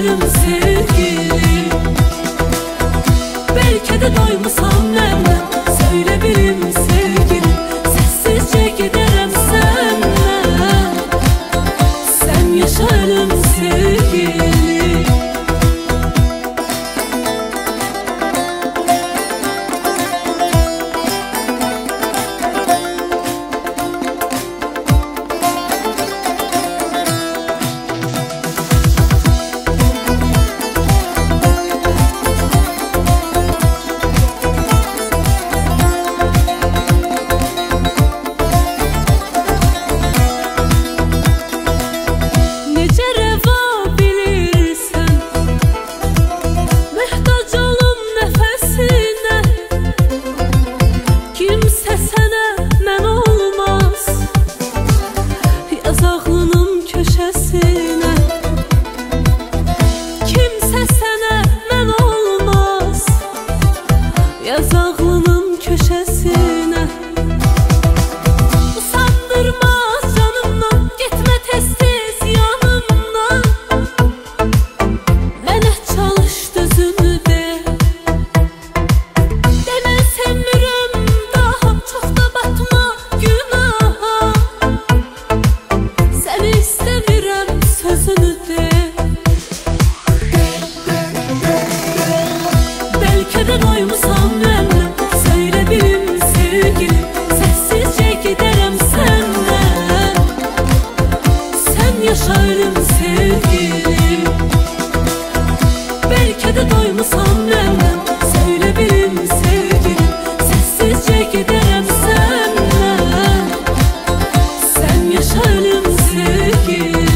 yaşarım sevgilim. Belki de doymasam nemden, söyle bilim sevgilim. Sessizce giderim senden, sen yaşarım sevgilim. Yazağlının köşesine usandırmaz canımdan, gitme tez yanımdan. Mənə çalış düzünü de, demə sevmirəm daha, çox da batma günaha. Səni istəmirəm sözünü de. Belki de doymasam nemden, söyle bilim sevgilim. Sessizce giderim senden, sen yaşarım sevgilim. Belki de doymasam nemden, söyle bilim sevgilim. Sessizce giderim senden, sen yaşarım sevgilim.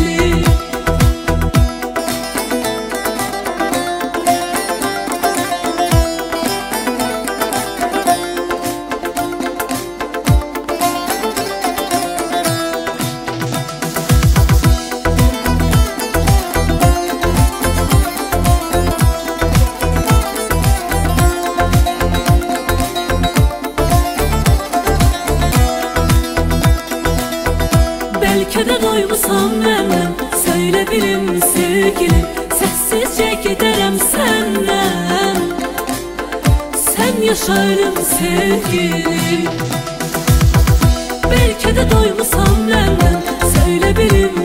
Belki de doymasam nemden, söyle bilim sevgilim. Sessizce giderim senden, sen yaşarım sevgilim. Belki de doymasam nemden, söyle bilim